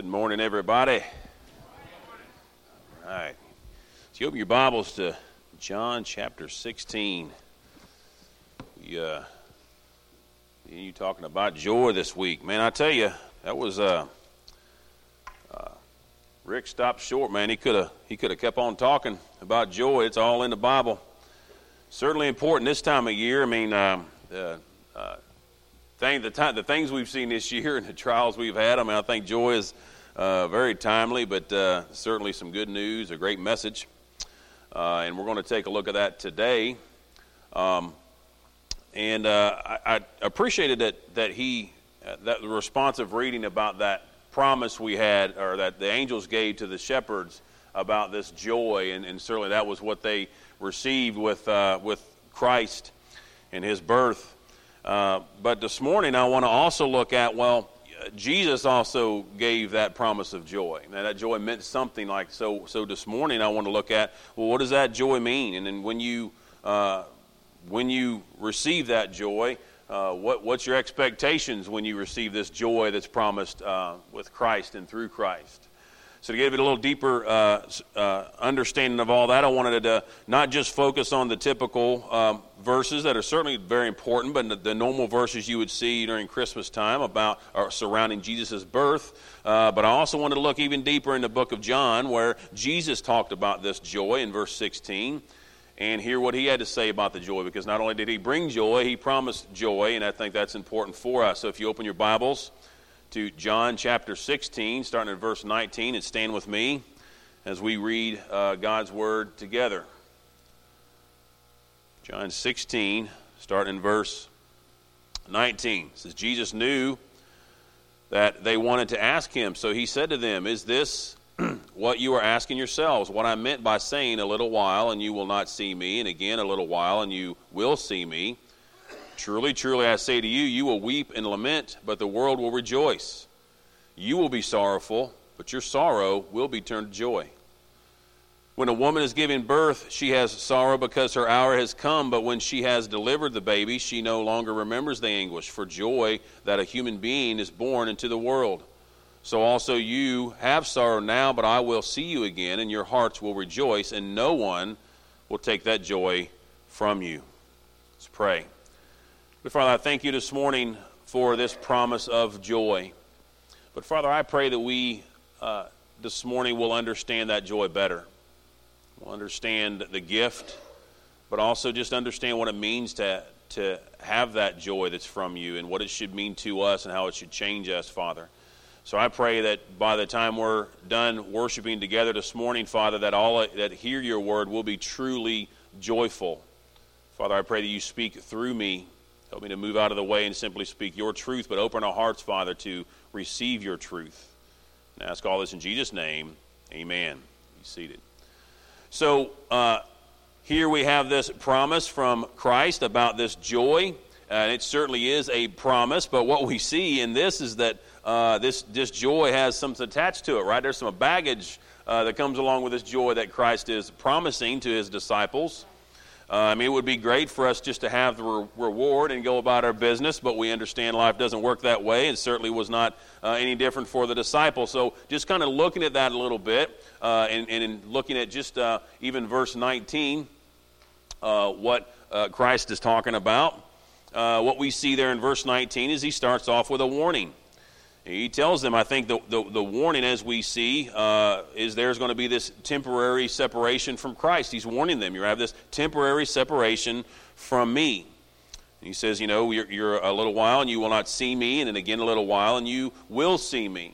morning, everybody. All right. So you open your Bibles to John chapter 16. You talking about joy this week. Man, I tell you, that was Rick stopped short, man. He could have kept on talking about joy. It's all in the Bible. Certainly important this time of year. I mean, the things we've seen this year and the trials we've had, I mean, I think joy is very timely, but certainly some good news, a great message. And we're going to take a look at that today. I appreciated that the responsive reading about that promise we had, or that the angels gave to the shepherds about this joy, and certainly that was what they received with Christ and his birth. But this morning I want to also look at, Jesus also gave that promise of joy. Now, that joy meant something like so. So this morning I want to look at, what does that joy mean? And then when you receive that joy, what's your expectations when you receive this joy that's promised with Christ and through Christ? So to give it a little deeper understanding of all that, I wanted to not just focus on the typical verses that are certainly very important, but the normal verses you would see during Christmas time about or surrounding Jesus' birth. But I also wanted to look even deeper in the book of John, where Jesus talked about this joy in verse 16, and hear what he had to say about the joy, because not only did he bring joy, he promised joy, and I think that's important for us. So if you open your Bibles to John chapter 16, starting at verse 19, and stand with me as we read God's Word together. John 16, starting in verse 19. It says, Jesus knew that they wanted to ask him, so he said to them, "Is this what you are asking yourselves? What I meant by saying, a little while and you will not see me, and again a little while and you will see me. Truly, truly, I say to you, you will weep and lament, but the world will rejoice. You will be sorrowful, but your sorrow will be turned to joy. When a woman is giving birth, she has sorrow because her hour has come, but when she has delivered the baby, she no longer remembers the anguish for joy that a human being is born into the world. So also you have sorrow now, but I will see you again, and your hearts will rejoice, and no one will take that joy from you." Let's pray. But Father, I thank you this morning for this promise of joy. But Father, I pray that we this morning will understand that joy better. We'll understand the gift, but also just understand what it means to have that joy that's from you, and what it should mean to us and how it should change us, Father. So I pray that by the time we're done worshiping together this morning, Father, that all that hear your word will be truly joyful. Father, I pray that you speak through me. Help me to move out of the way and simply speak your truth, but open our hearts, Father, to receive your truth. And I ask all this in Jesus' name. Amen. Be seated. So here we have this promise from Christ about this joy. And it certainly is a promise, but what we see in this is that this joy has something attached to it, right? There's some baggage that comes along with this joy that Christ is promising to his disciples. It would be great for us just to have the reward and go about our business, but we understand life doesn't work that way, and certainly was not any different for the disciples. So just kind of looking at that a little bit, and in looking at just even verse 19, what Christ is talking about. What we see there in verse 19 is he starts off with a warning. He tells them, I think the warning, as we see, is there's going to be this temporary separation from Christ. He's warning them, you have this temporary separation from me. And he says, you're a little while and you will not see me, and then again a little while and you will see me.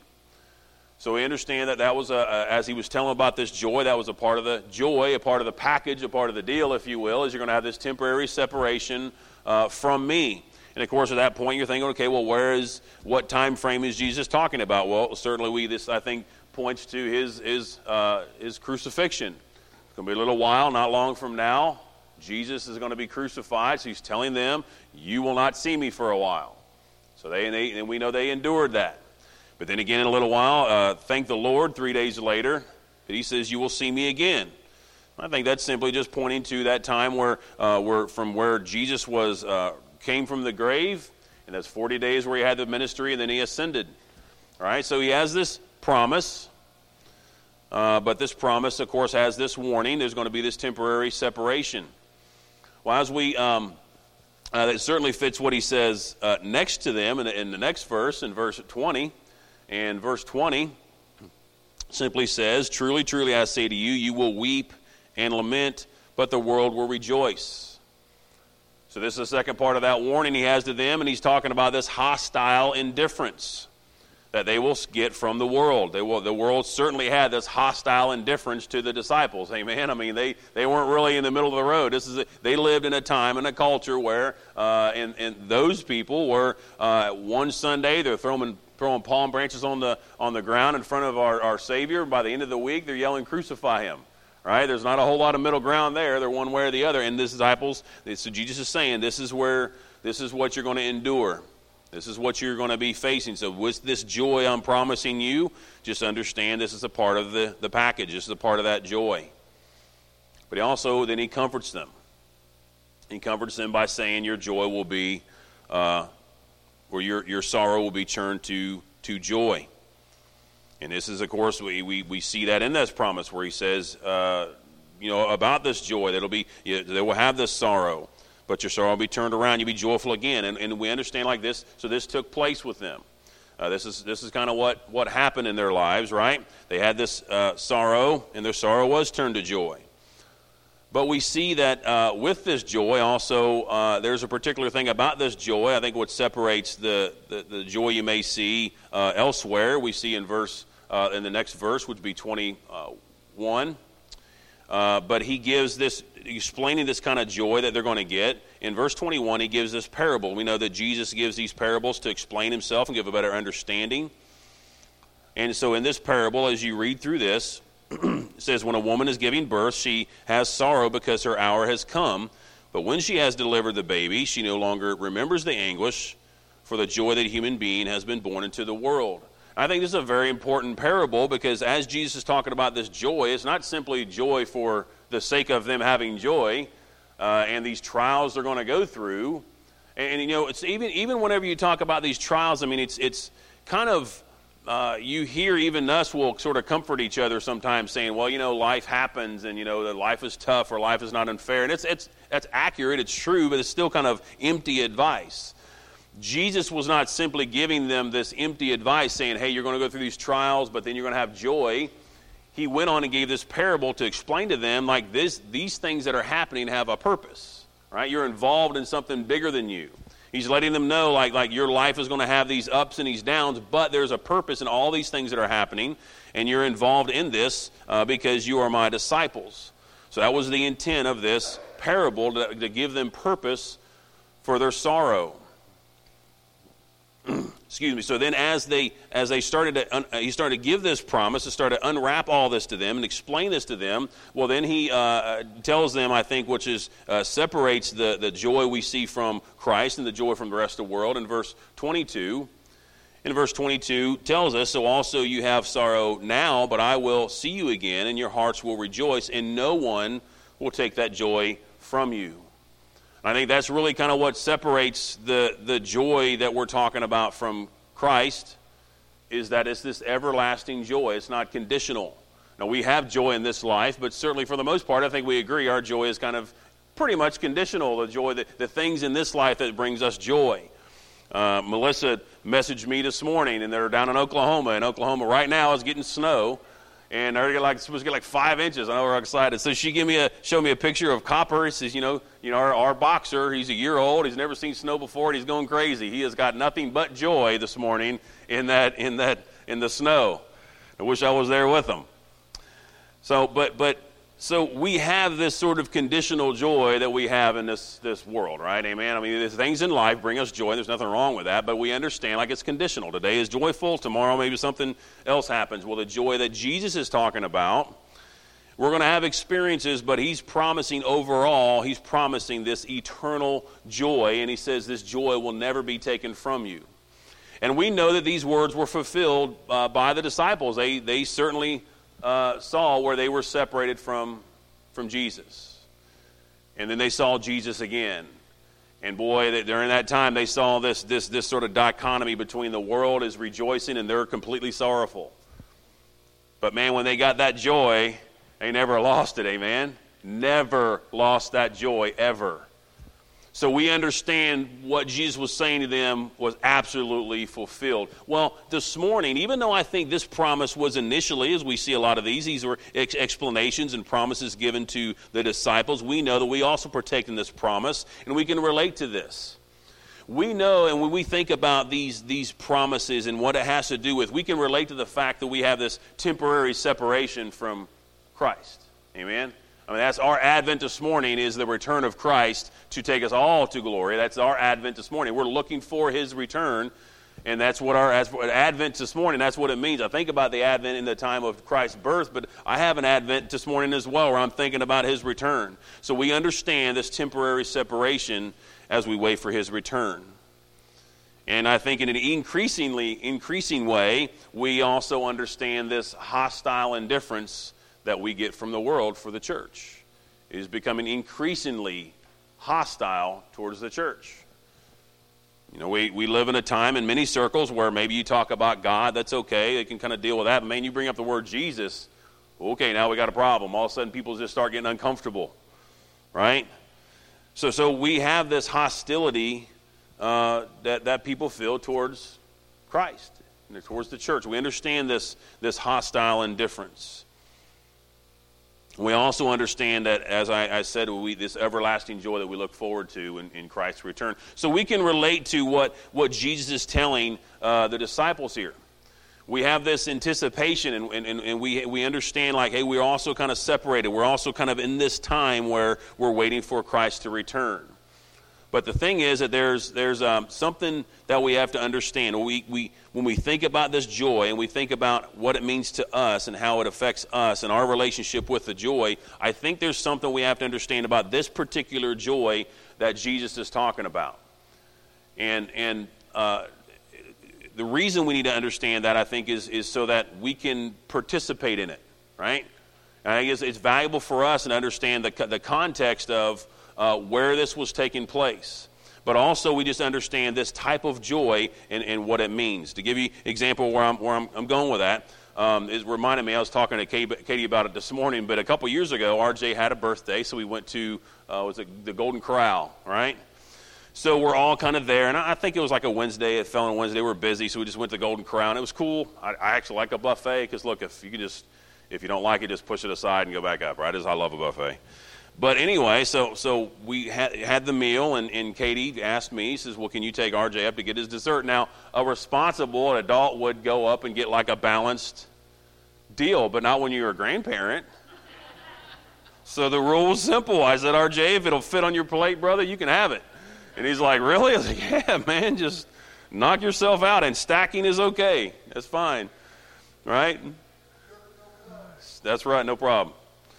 So we understand that was, as he was telling about this joy, that was a part of the joy, a part of the package, a part of the deal, if you will, is you're going to have this temporary separation from me. And of course, at that point, you're thinking, okay, well, what time frame is Jesus talking about? Well, certainly this, I think, points to his crucifixion. It's going to be a little while, not long from now. Jesus is going to be crucified, so he's telling them, you will not see me for a while. So and we know they endured that. But then again, in a little while, thank the Lord, 3 days later, he says, you will see me again. I think that's simply just pointing to that time where Jesus came from the grave, and that's 40 days where he had the ministry, and then he ascended. All right, so he has this promise. But this promise, of course, has this warning. There's going to be this temporary separation. Well, as we, that certainly fits what he says next to them in the next verse, in verse 20. And verse 20 simply says, "Truly, truly, I say to you, you will weep and lament, but the world will rejoice." So this is the second part of that warning he has to them, and he's talking about this hostile indifference that they will get from the world. The world certainly had this hostile indifference to the disciples. Amen. I mean, they weren't really in the middle of the road. They lived in a time and a culture where, and those people were one Sunday they're throwing palm branches on the ground in front of our Savior. By the end of the week, they're yelling, "Crucify him!" Right? There's not a whole lot of middle ground there. They're one way or the other. And the disciples, so Jesus is saying, this is what you're going to endure. This is what you're going to be facing. So with this joy I'm promising you, just understand this is a part of the package. This is a part of that joy. But then he comforts them. He comforts them by saying your joy will be, or your sorrow will be turned to joy. And this is, of course, we see that in this promise where he says, about this joy, they will have this sorrow. But your sorrow will be turned around. You'll be joyful again. And we understand like this. So this took place with them. This is kind of what happened in their lives, right? They had this sorrow, and their sorrow was turned to joy. But we see that with this joy also, there's a particular thing about this joy. I think what separates the joy you may see elsewhere, we see in the next verse, which would be 21. But he gives this, explaining this kind of joy that they're going to get. In verse 21, he gives this parable. We know that Jesus gives these parables to explain himself and give a better understanding. And so in this parable, as you read through this, it says, when a woman is giving birth, she has sorrow because her hour has come. But when she has delivered the baby, she no longer remembers the anguish for the joy that a human being has been born into the world. I think this is a very important parable because as Jesus is talking about this joy, it's not simply joy for the sake of them having joy and these trials they're going to go through. And it's even whenever you talk about these trials, I mean, it's kind of, you hear even us will sort of comfort each other sometimes saying, well, life happens and, that life is tough or life is not unfair. And that's accurate, it's true, but it's still kind of empty advice. Jesus was not simply giving them this empty advice saying, hey, you're going to go through these trials, but then you're going to have joy. He went on and gave this parable to explain to them, like these things that are happening have a purpose, right? You're involved in something bigger than you. He's letting them know, like your life is going to have these ups and these downs, but there's a purpose in all these things that are happening, and you're involved in this because you are my disciples. So that was the intent of this parable, to give them purpose for their sorrow. Excuse me. So then as they started he started to give this promise, to start to unwrap all this to them and explain this to them, well, then he tells them, I think, which is separates the joy we see from Christ and the joy from the rest of the world. In verse 22, tells us, so also you have sorrow now, but I will see you again, and your hearts will rejoice, and no one will take that joy from you. I think that's really kind of what separates the joy that we're talking about from Christ, is that it's this everlasting joy. It's not conditional. Now, we have joy in this life, but certainly for the most part, I think we agree our joy is kind of pretty much conditional, the joy, the things in this life that brings us joy. Melissa messaged me this morning, and they're down in Oklahoma. And Oklahoma right now is getting snow. And they're supposed to get like 5 inches. I know we're excited. So she showed me a picture of Copper. He says, our boxer, he's a year old. He's never seen snow before, and he's going crazy. He has got nothing but joy this morning in the snow. I wish I was there with him. So we have this sort of conditional joy that we have in this world, right? Amen. I mean, there's things in life bring us joy. There's nothing wrong with that, but we understand like it's conditional. Today is joyful. Tomorrow maybe something else happens. Well, the joy that Jesus is talking about, we're going to have experiences, but he's promising overall, he's promising this eternal joy, and he says this joy will never be taken from you. And we know that these words were fulfilled by the disciples. They certainly saw where they were separated from Jesus. And then they saw Jesus again. And boy, during that time they saw this sort of dichotomy between the world is rejoicing and they're completely sorrowful. But man, when they got that joy, they never lost it, amen? Never lost that joy, ever. So we understand what Jesus was saying to them was absolutely fulfilled. Well, this morning, even though I think this promise was initially, as we see a lot of these were explanations and promises given to the disciples, we know that we also partake in this promise, and we can relate to this. We know, and when we think about these promises and what it has to do with, we can relate to the fact that we have this temporary separation from Christ. Amen? I mean, that's our advent this morning, is the return of Christ to take us all to glory. That's our advent this morning. We're looking for his return, and that's what advent this morning, that's what it means. I think about the advent in the time of Christ's birth, but I have an advent this morning as well where I'm thinking about his return. So we understand this temporary separation as we wait for his return. And I think in an increasing way, we also understand this hostile indifference that we get from the world for the church. It is becoming increasingly hostile towards the church. You know, we live in a time in many circles where maybe you talk about God, that's okay, they can kind of deal with that. But man, you bring up the word Jesus, okay, now we got a problem. All of a sudden people just start getting uncomfortable, right? So we have this hostility that people feel towards Christ, and towards the church. We understand this hostile indifference. We also understand that, as I said, this everlasting joy that we look forward to in Christ's return. So we can relate to what Jesus is telling the disciples here. We have this anticipation, and we understand, like, hey, we're also kind of separated. We're also kind of in this time where we're waiting for Christ to return. But the thing is that there's something that we have to understand. When we think about this joy and we think about what it means to us and how it affects us and our relationship with the joy, I think there's something we have to understand about this particular joy that Jesus is talking about. And the reason we need to understand that, I think, is so that we can participate in it, right? And I guess it's valuable for us to understand the context of where this was taking place. But also we just understand this type of joy and what it means. To give you an example where I'm going with that, it reminded me, I was talking to Katie about it this morning, but a couple years ago, RJ had a birthday, so we went to the Golden Corral, right? So we're all kind of there, and I think it was like a Wednesday. It fell on a Wednesday. We were busy, so we just went to the Golden Corral, and it was cool. I actually like a buffet, because look, if you don't like it, just push it aside and go back up, right? I love a buffet. But anyway, so we had the meal, and Katie asked me, he says, well, can you take RJ up to get his dessert? Now, a responsible adult would go up and get like a balanced deal, but not when you're a grandparent. So the rule was simple. I said, RJ, if it'll fit on your plate, brother, you can have it. And he's like, really? I was like, yeah, man, just knock yourself out, and stacking is okay. That's fine, right? That's right, no problem.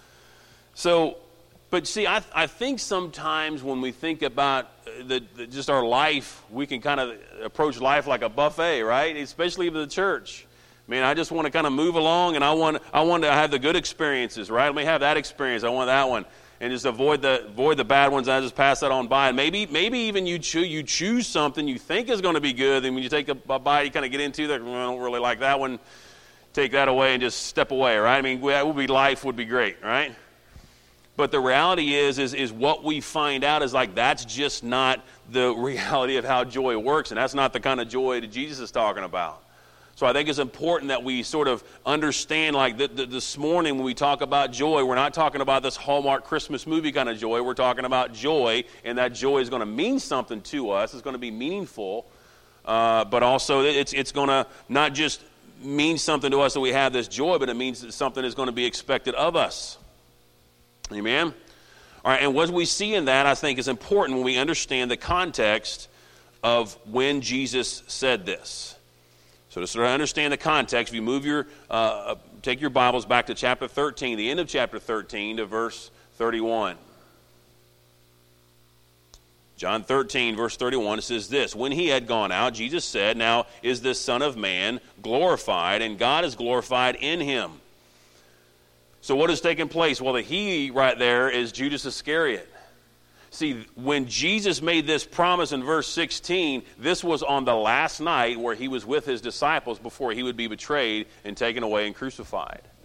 So, but see, I think sometimes when we think about just our life, we can kind of approach life like a buffet, right? Especially the church. I mean, I just want to kind of move along, and I want to have the good experiences, right? Let me have that experience. I want that one, and just avoid the bad ones. I just pass that on by, and maybe even you choose something you think is going to be good, and when you take a bite, you kind of get into that. Well, I don't really like that one. Take that away and just step away, right? I mean, life would be great, right? But the reality is what we find out is like that's just not the reality of how joy works, and that's not the kind of joy that Jesus is talking about. So I think it's important that we sort of understand, like this morning when we talk about joy, we're not talking about this Hallmark Christmas movie kind of joy. We're talking about joy, and that joy is going to mean something to us. It's going to be meaningful, but also it's going to not just mean something to us that we have this joy, but it means that something is going to be expected of us. Amen? All right, and what we see in that, I think, is important when we understand the context of when Jesus said this. So to sort of understand the context, if you take your Bibles back to chapter 13, the end of chapter 13 to verse 31. John 13, verse 31, it says this, when he had gone out, Jesus said, now is this Son of Man glorified, and God is glorified in him. So what has taken place? Well, the he right there is Judas Iscariot. See, when Jesus made this promise in verse 16, this was on the last night where he was with his disciples before he would be betrayed and taken away and crucified.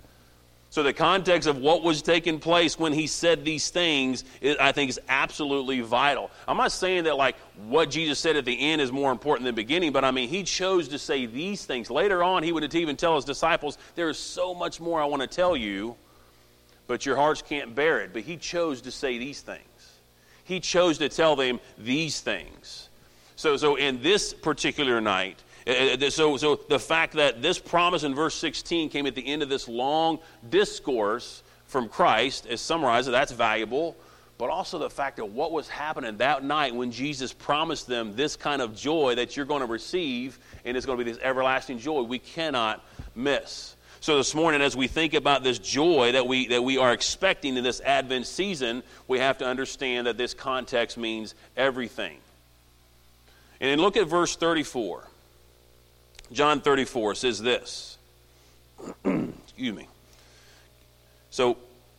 So the context of what was taking place when he said these things, I think, is absolutely vital. I'm not saying that like what Jesus said at the end is more important than the beginning, but I mean, he chose to say these things. Later on, he would even tell his disciples, there is so much more I want to tell you, but your hearts can't bear it. But he chose to say these things. He chose to tell them these things. So in this particular night, so the fact that this promise in verse 16 came at the end of this long discourse from Christ, as summarized, that's valuable. But also the fact of what was happening that night when Jesus promised them this kind of joy that you're going to receive, and it's going to be this everlasting joy we cannot miss. So this morning, as we think about this joy that we are expecting in this Advent season, we have to understand that this context means everything. And then look at verse 34. John 34 says this. Excuse me. So,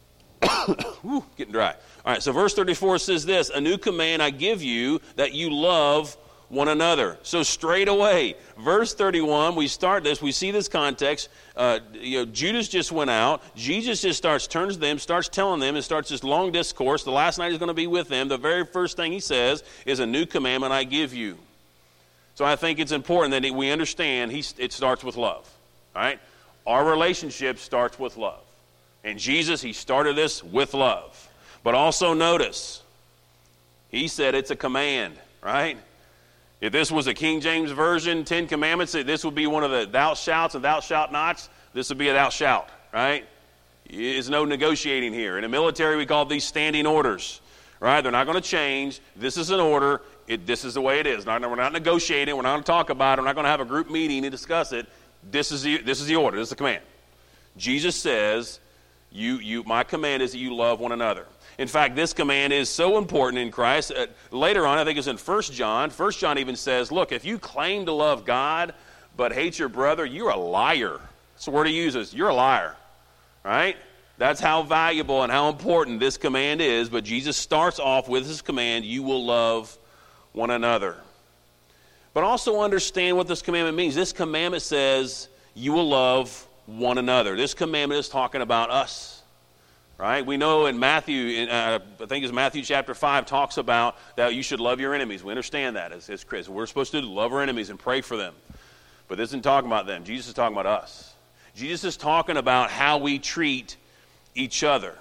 getting dry. All right, so verse 34 says this, a new command I give you, that you love one another. So straight away, verse 31, we start this, we see this context. Judas just went out. Jesus just turns to them, starts telling them, and starts this long discourse. The last night he's going to be with them. The very first thing he says is, a new commandment I give you. So I think it's important that we understand it starts with love. All right? Our relationship starts with love. And Jesus, he started this with love. But also notice, he said it's a command, right? If this was a King James Version, 10 Commandments, this would be one of the thou shalt and thou shalt nots. This would be a thou shalt, right? There's no negotiating here. In the military, we call these standing orders, right? They're not going to change. This is an order. This is the way it is. We're not negotiating. We're not going to talk about it. We're not going to have a group meeting and discuss it. This is the order. This is the command. Jesus says, my command is that you love one another. In fact, this command is so important in Christ. Later on, I think it's in 1 John. 1 John even says, look, if you claim to love God but hate your brother, you're a liar. That's the word he uses. You're a liar, right? That's how valuable and how important this command is. But Jesus starts off with his command, you will love one another. But also understand what this commandment means. This commandment says you will love one another. This commandment is talking about us, right? We know in Matthew, I think it's Matthew chapter 5, talks about that you should love your enemies. We understand that as Christians. We're supposed to love our enemies and pray for them. But this isn't talking about them. Jesus is talking about us. Jesus is talking about how we treat each other.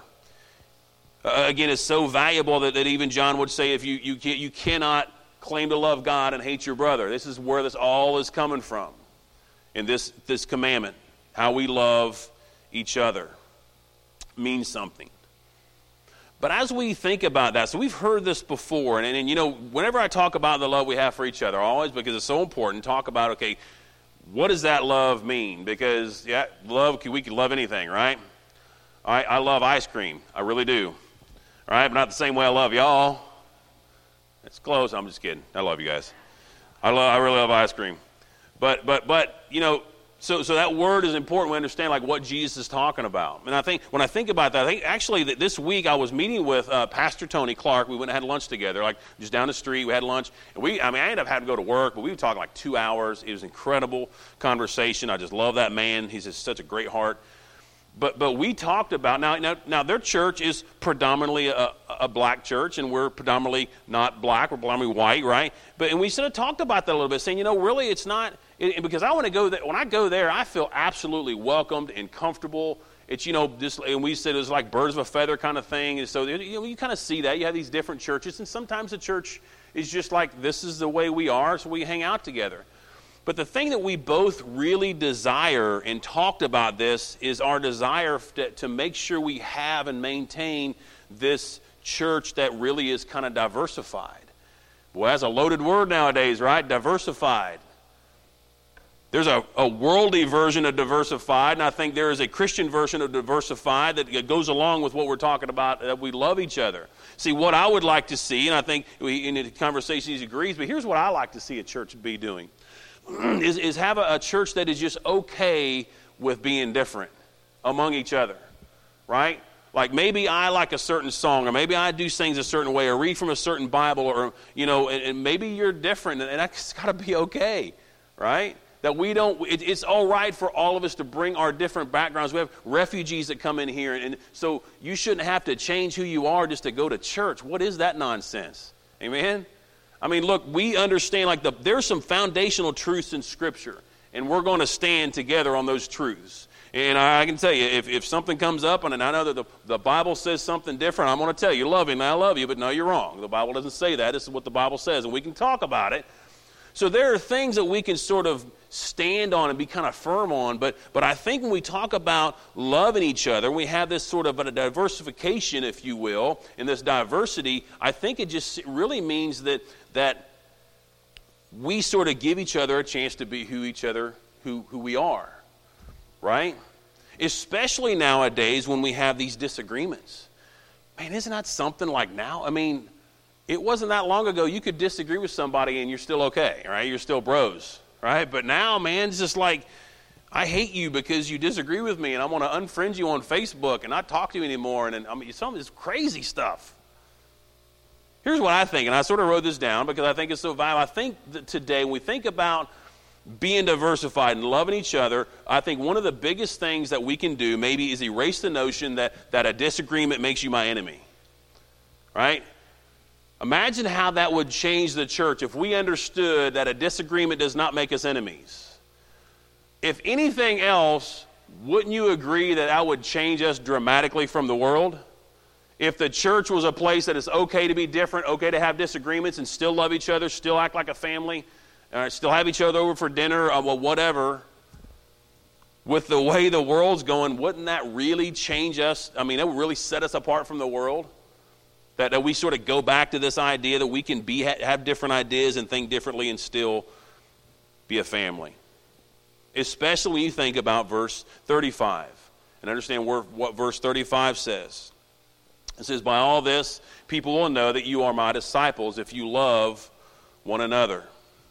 Again, it's so valuable that even John would say, if you cannot claim to love God and hate your brother. This is where this all is coming from in this commandment. How we love each other means something. But as we think about that, so we've heard this before, and whenever I talk about the love we have for each other, always, because it's so important, talk about, okay, what does that love mean? Because, we can love anything, right? I love ice cream. I really do. All right, but not the same way I love y'all. It's close. I'm just kidding. I love you guys. I really love ice cream. But so that word is important. We understand like what Jesus is talking about. And I think when I think about that, I think actually that this week I was meeting with Pastor Tony Clark. We went and had lunch together, like just down the street. We had lunch. And I ended up having to go to work, but we were talking like 2 hours. It was an incredible conversation. I just love that man. He's just such a great heart. But we talked about, now their church is predominantly a black church, and we're predominantly not black, we're predominantly white, right? And we sort of talked about that a little bit, saying, really it's not, because I want to go there, when I go there, I feel absolutely welcomed and comfortable. It's, and we said it was like birds of a feather kind of thing, and so, you kind of see that. You have these different churches, and sometimes the church is just like, this is the way we are, so we hang out together. But the thing that we both really desire, and talked about this, is our desire to make sure we have and maintain this church that really is kind of diversified. Boy, that's a loaded word nowadays, right? Diversified. There's a worldly version of diversified, and I think there is a Christian version of diversified that goes along with what we're talking about, that we love each other. See, what I would like to see, and I think in the conversation he agrees, but here's what I like to see a church be doing. Is have a church that is just okay with being different among each other, right? Like maybe I like a certain song, or maybe I do things a certain way, or read from a certain Bible, or and maybe you're different, and that's got to be okay, right? That we don't, it's all right for all of us to bring our different backgrounds. We have refugees that come in here, and so you shouldn't have to change who you are just to go to church. What is that nonsense? Amen? I mean, look, we understand there's some foundational truths in Scripture, and we're going to stand together on those truths. And I can tell you, if something comes up, and I know that the Bible says something different, I'm going to tell you, love him, I love you, but no, you're wrong. The Bible doesn't say that. This is what the Bible says, and we can talk about it. So there are things that we can sort of stand on and be kind of firm on, but I think when we talk about loving each other, we have this sort of a diversification, if you will, in this diversity. I think it really means that we sort of give each other a chance to be who we are, right? Especially nowadays when we have these disagreements. Man, isn't that something like now? I mean, it wasn't that long ago you could disagree with somebody and you're still okay, right? You're still bros, right? But now, man, it's just like, I hate you because you disagree with me, and I want to unfriend you on Facebook and not talk to you anymore. And I mean, some of this crazy stuff. Here's what I think, and I sort of wrote this down because I think it's so vital. I think that today, when we think about being diversified and loving each other, I think one of the biggest things that we can do maybe is erase the notion that a disagreement makes you my enemy, right? Imagine how that would change the church if we understood that a disagreement does not make us enemies. If anything else, wouldn't you agree that would change us dramatically from the world? If the church was a place that it's okay to be different, okay to have disagreements and still love each other, still act like a family, still have each other over for dinner, whatever, with the way the world's going, wouldn't that really change us? I mean, that would really set us apart from the world? That we sort of go back to this idea that we can have different ideas and think differently and still be a family. Especially when you think about verse 35 and understand what verse 35 says. It says, by all this, people will know that you are my disciples if you love one another.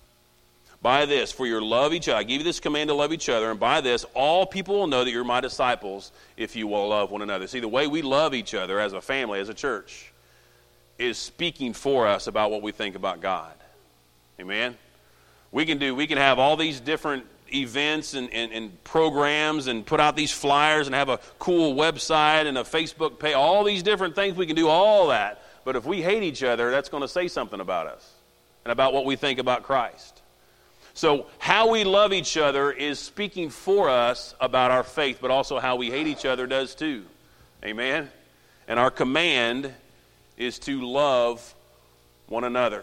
By this, for your love each other, I give you this command to love each other, and by this, all people will know that you're my disciples if you will love one another. See, the way we love each other as a family, as a church, is speaking for us about what we think about God. Amen? We can have all these different events and programs and put out these flyers and have a cool website and a Facebook page, all these different things. We can do all that. But if we hate each other, that's going to say something about us and about what we think about Christ. So how we love each other is speaking for us about our faith, but also how we hate each other does too. Amen? And our command is to love one another.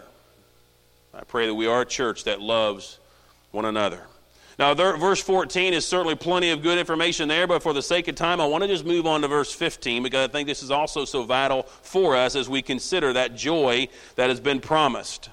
I pray that we are a church that loves one another. Now, verse 14 is certainly plenty of good information there, but for the sake of time, I want to just move on to verse 15 because I think this is also so vital for us as we consider that joy that has been promised.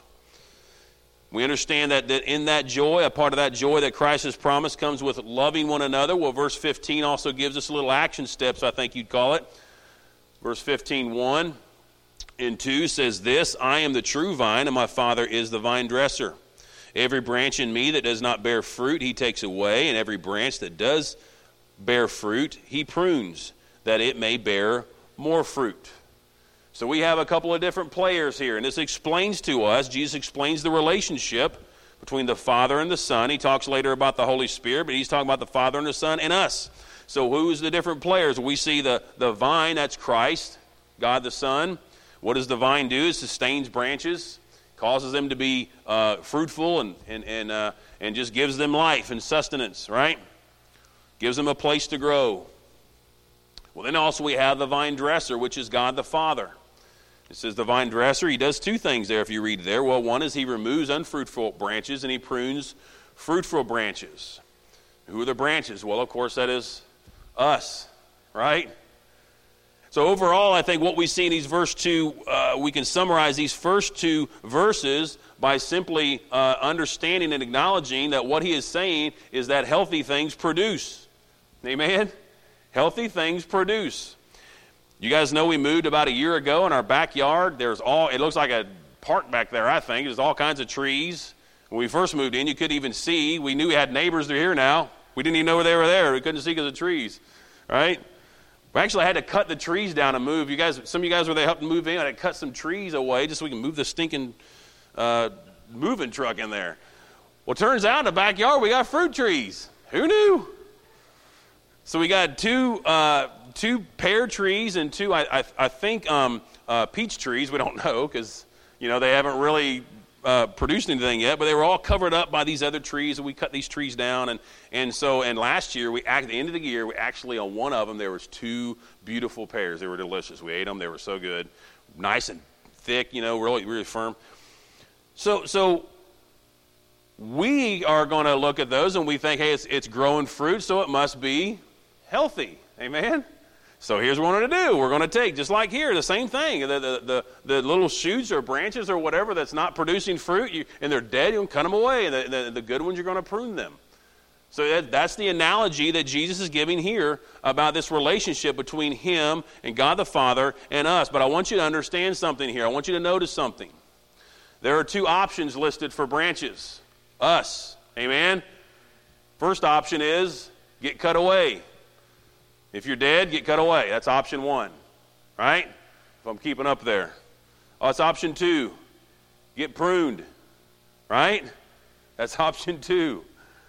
We understand that in that joy, a part of that joy that Christ has promised comes with loving one another. Well, verse 15 also gives us a little action steps, I think you'd call it. Verse 15:1 and 2 says this, I am the true vine, and my Father is the vine dresser. Every branch in me that does not bear fruit, he takes away, and every branch that does bear fruit, he prunes, that it may bear more fruit. So we have a couple of different players here, and this explains to us, Jesus explains the relationship between the Father and the Son. He talks later about the Holy Spirit, but he's talking about the Father and the Son and us. So who's the different players? We see the vine, that's Christ, God the Son. What does the vine do? It sustains branches, causes them to be fruitful and just gives them life and sustenance, right? Gives them a place to grow. Well, then also we have the vine dresser, which is God the Father. It says the vine dresser, he does two things there if you read there. Well, one is he removes unfruitful branches and he prunes fruitful branches. Who are the branches? Well, of course, that is us, right? So overall, I think what we see in these we can summarize these first two verses by simply understanding and acknowledging that what he is saying is that healthy things produce. Amen? Healthy things produce. You guys know we moved about a year ago in our backyard. It looks like a park back there, I think. There's all kinds of trees. When we first moved in, you couldn't even see. We knew we had neighbors. They're here now. We didn't even know they were there. We couldn't see because of trees, right? We actually had to cut the trees down and move. Some of you guys were there helping move in. I had to cut some trees away just so we can move the stinking moving truck in there. Well, turns out in the backyard we got fruit trees. Who knew? So we got two pear trees and two, I think, peach trees. We don't know because, they haven't really produced anything yet. But they were all covered up by these other trees, and we cut these trees down. And last year, at the end of the year, we actually, on one of them, there was 2 beautiful pears. They were delicious. We ate them. They were so good. Nice and thick, really, really firm. So we are going to look at those, and we think, hey, it's growing fruit, so it must be healthy. Amen? So here's what we're going to do. We're going to take, just like here, the same thing. The little shoots or branches or whatever that's not producing fruit, and they're dead, you can cut them away. And the good ones, you're going to prune them. So that's the analogy that Jesus is giving here about this relationship between him and God the Father and us. But I want you to understand something here. I want you to notice something. There are 2 options listed for branches. Us. Amen? First option is get cut away. If you're dead, get cut away. That's option 1. Right? If I'm keeping up there. Oh, it's option 2. Get pruned. Right? That's option 2.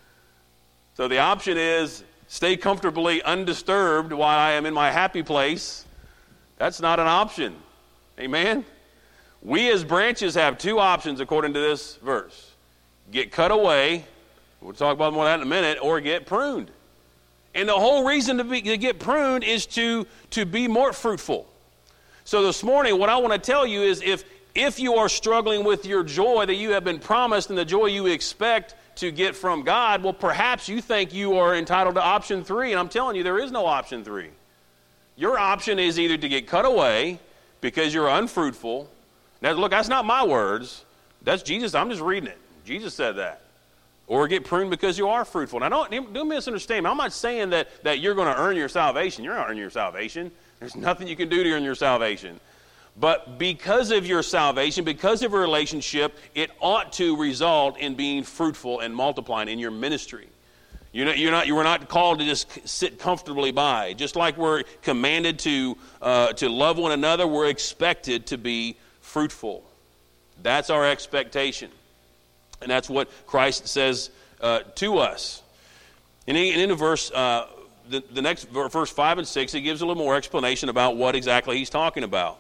So the option is stay comfortably undisturbed while I am in my happy place. That's not an option. Amen? We as branches have 2 options according to this verse. Get cut away, we'll talk about more of that in a minute, or get pruned. And the whole reason to get pruned is to be more fruitful. So this morning, what I want to tell you is if you are struggling with your joy that you have been promised and the joy you expect to get from God, well, perhaps you think you are entitled to option 3, and I'm telling you, there is no option 3. Your option is either to get cut away because you're unfruitful. Now, look, that's not my words. That's Jesus. I'm just reading it. Jesus said that. Or get pruned because you are fruitful. Now, don't misunderstand me. I'm not saying that you're going to earn your salvation. You're not earning your salvation. There's nothing you can do to earn your salvation. But because of your salvation, because of a relationship, it ought to result in being fruitful and multiplying in your ministry. You were not called to just sit comfortably by. Just like we're commanded to love one another, we're expected to be fruitful. That's our expectation. And that's what Christ says to us. And in the verse, the next verse 5 and 6, he gives a little more explanation about what exactly he's talking about.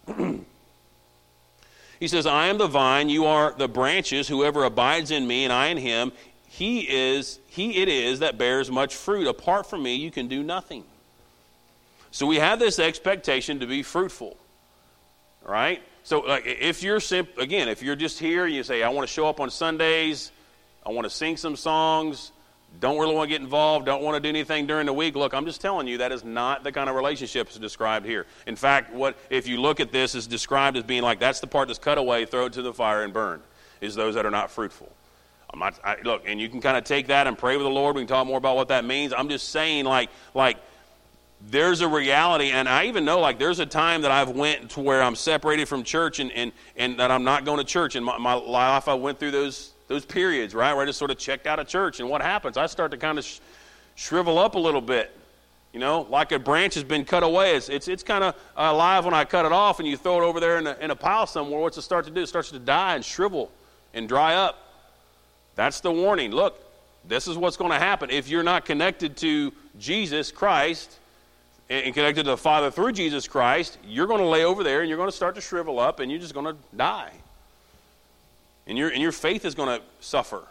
He says, I am the vine, you are the branches. Whoever abides in me and I in him, he it is that bears much fruit. Apart from me, you can do nothing. So we have this expectation to be fruitful. All right? So if you're if you're just here and you say, I want to show up on Sundays, I want to sing some songs, don't really want to get involved, don't want to do anything during the week, look, I'm just telling you that is not the kind of relationship that's described here. In fact, if you look at this, is described as being like that's the part that's cut away, throw it to the fire and burned, is those that are not fruitful. Look, and you can kind of take that and pray with the Lord. We can talk more about what that means. I'm just saying like there's a reality, and I even know there's a time that I've went to where I'm separated from church and that I'm not going to church. In my life, I went through those periods, right, where I just sort of checked out of church. And what happens? I start to kind of shrivel up a little bit, like a branch has been cut away. It's kind of alive when I cut it off, and you throw it over there in a pile somewhere. What's it start to do? It starts to die and shrivel and dry up. That's the warning. Look, this is what's going to happen if you're not connected to Jesus Christ and connected to the Father through Jesus Christ. You're going to lay over there, and you're going to start to shrivel up, and you're just going to die. And your faith is going to suffer.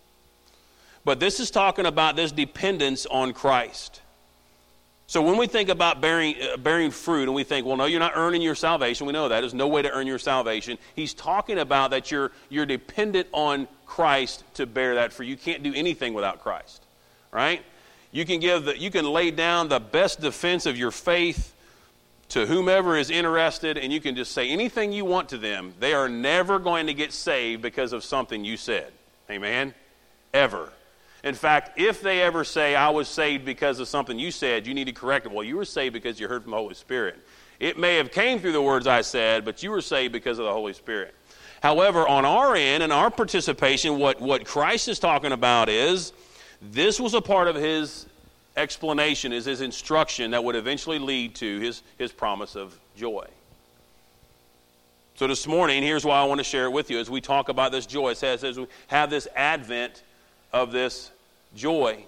But this is talking about this dependence on Christ. So when we think about bearing fruit, and we think, well, no, you're not earning your salvation. We know that. There's no way to earn your salvation. He's talking about that you're dependent on Christ to bear that fruit. You can't do anything without Christ, right? You can lay down the best defense of your faith to whomever is interested, and you can just say anything you want to them. They are never going to get saved because of something you said. Amen? Ever. In fact, if they ever say, I was saved because of something you said, you need to correct it. Well, you were saved because you heard from the Holy Spirit. It may have came through the words I said, but you were saved because of the Holy Spirit. However, on our end and our participation, what Christ is talking about is, this was a part of his explanation, is his instruction that would eventually lead to his promise of joy. So this morning, here's why I want to share it with you as we talk about this joy. It says as we have this advent of this joy.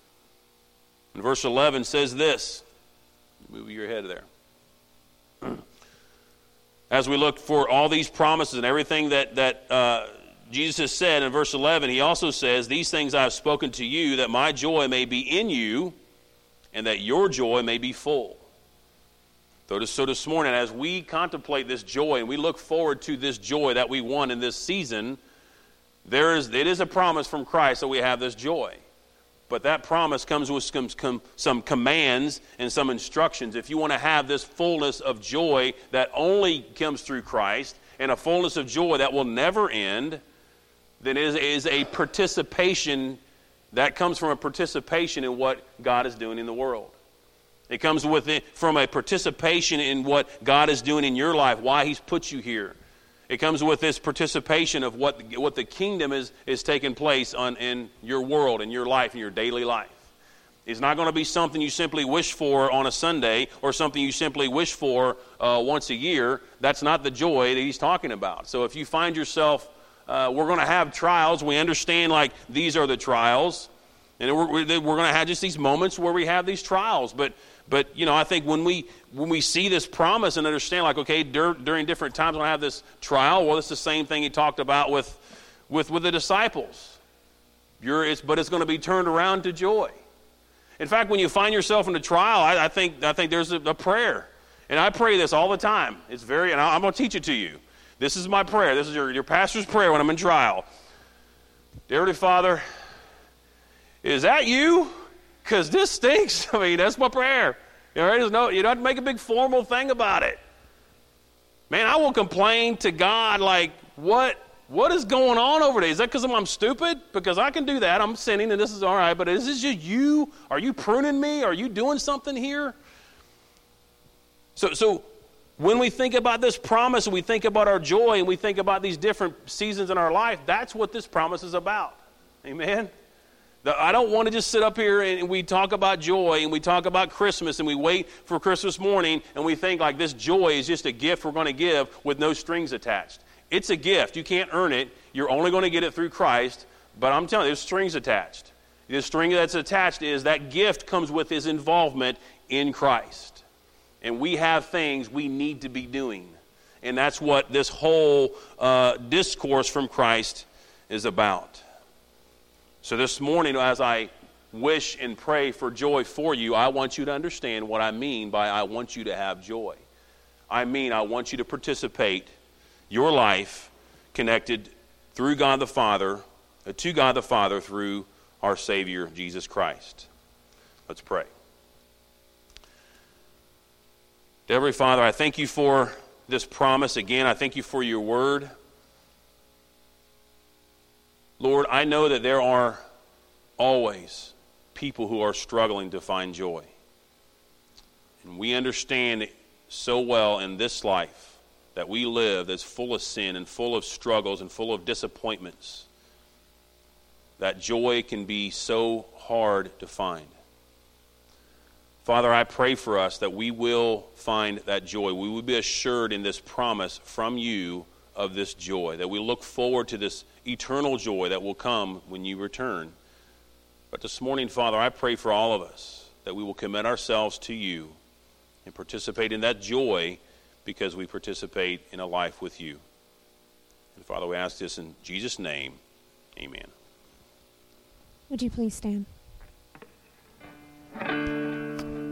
And verse 11 says this. Move your head there. As we look for all these promises and everything that Jesus has said in verse 11, he also says, these things I have spoken to you, that my joy may be in you, and that your joy may be full. So this morning, as we contemplate this joy, and we look forward to this joy that we want in this season, it is a promise from Christ that we have this joy. But that promise comes with some commands and some instructions. If you want to have this fullness of joy that only comes through Christ, and a fullness of joy that will never end, then it is a participation that comes from a participation in what God is doing in the world. It comes from a participation in what God is doing in your life, why He's put you here. It comes with this participation of what the kingdom is taking place in your world, in your life, in your daily life. It's not going to be something you simply wish for on a Sunday or something you simply wish for once a year. That's not the joy that He's talking about. So if you find yourself, we're going to have trials. We understand like these are the trials. And we're going to have just these moments where we have these trials. But you know, I think when we see this promise and understand, like, okay, during different times when I have this trial, well, it's the same thing He talked about with the disciples. But it's going to be turned around to joy. In fact, when you find yourself in a trial, I think there's a prayer, and I pray this all the time. And I'm going to teach it to you. This is my prayer. This is your pastor's prayer when I'm in trial. Dear Heavenly Father, is that you? Because this stinks. I mean, that's my prayer. You don't have to make a big formal thing about it. Man, I will complain to God like, what is going on over there? Is that because I'm stupid? Because I can do that. I'm sinning and this is all right. But is this just you? Are you pruning me? Are you doing something here? So when we think about this promise and we think about our joy and we think about these different seasons in our life, that's what this promise is about. Amen? I don't want to just sit up here and we talk about joy and we talk about Christmas and we wait for Christmas morning and we think like this joy is just a gift we're going to give with no strings attached. It's a gift. You can't earn it. You're only going to get it through Christ. But I'm telling you, there's strings attached. The string that's attached is that gift comes with His involvement in Christ. And we have things we need to be doing. And that's what this whole discourse from Christ is about. So this morning, as I wish and pray for joy for you, I want you to understand what I mean by I want you to have joy. I mean I want you to participate your life connected through God the Father, to God the Father through our Savior, Jesus Christ. Let's pray. Dear Heavenly Father, I thank you for this promise again. I thank you for your word. Lord, I know that there are always people who are struggling to find joy. And we understand so well in this life that we live that's full of sin and full of struggles and full of disappointments, that joy can be so hard to find. Father, I pray for us that we will find that joy. We will be assured in this promise from you of this joy, that we look forward to this eternal joy that will come when you return. But this morning, Father, I pray for all of us that we will commit ourselves to you and participate in that joy because we participate in a life with you. And Father, we ask this in Jesus' name. Amen. Would you please stand?